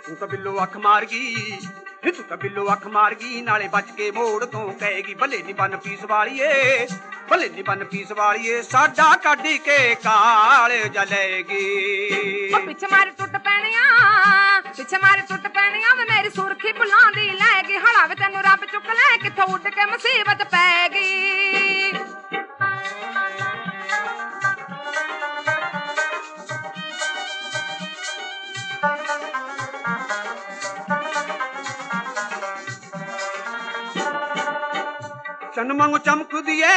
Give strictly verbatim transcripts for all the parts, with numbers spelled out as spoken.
तू तो बिल्लो अख मार गई, तू तो बिल्लो अख मार गई, नाले बच के मोड़ तो कहेगी भले नी बन पीस वालिए, भले नी बन पीस वालिए, साडा कड्डी के काल जलेगी। पिछे मारे टुट पैनिया, पिछे मारे टुट पैनिया, मैं मेरी सुरखी बुलांदी लैगी, हड़ावे तेनू रब चुक ले, किथों उड़ के मुसीबत पैगी। चन मंगू चमक दिए,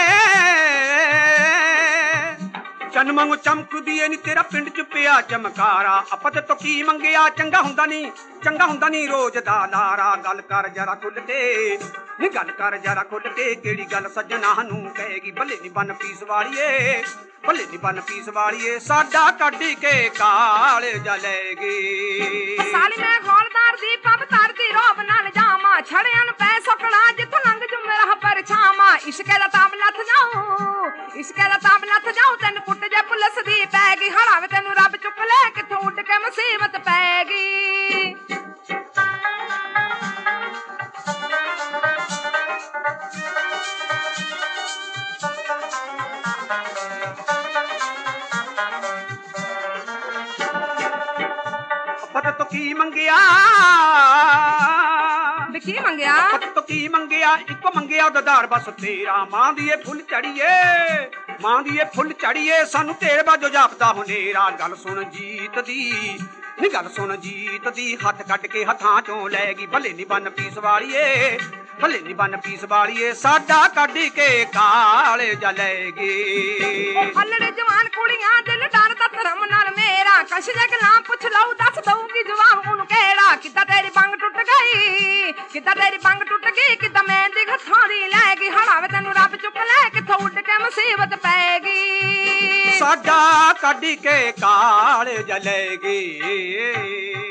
चन मंगू चमक दिए नी तेरा पिंड च पिया चमकारा, अपत तो की मंगिया चंगा हुंदा नी, चंगा हुंदा नी रोज दा लारा। गल कर जरा खुल के नी, गल कर जरा खुल के, केड़ी गल सजना नू कहेगी भले नी बन पीस वालिए, भले नी बन पीस वालिए, साडा कड्डी के काल जलेगी। साली मैं हौलदार दी पब तार दी रोब नाल जामा, छड़ियां नू पै सकड़ा जिथों लंघ जू मेरा पर छामा। इश्के दा ताब लथ जाऊं, इश्के दा ताब लथ जाऊं, तैनू कुट जे पुलिस दी पैगी, हड़ावे तैनू रब चुक ले, किथों उड़ के मुसीबत पैगी। पता तो की मंगिया, की मंगिया, पता तो की मंगिया, इको मंगिया ददार बस तेरा। मां दिए फुल चढ़िए, मां दिए फुल चढ़िए, सानू तेरे बाजो जापदा हुनेरा। गल सुन जीत दी नी, गल सुन जीत दी, हथ कट के हथां चों लैगी, भले नी बन पीस वालिए, भले नी बन पीस वालिए, साडा कड्डी के काल जलेगी। हल्लड़े जवान कुड़ियां दिल डरदा धर्म नाल मेरा, कश जे गल्लां पुछ लऊ दस दऊंगी जवाब उन केड़ा। किदा तेरी बंग टुट गई, किदा तेरी बंग टुट गई, किदा मेहंदी हथां दी लैगी, हड़ावे तैनू रब चुक ले, किथों उड़ के मुसीबत पैगी। साडा कड्डी के काल जलेगी।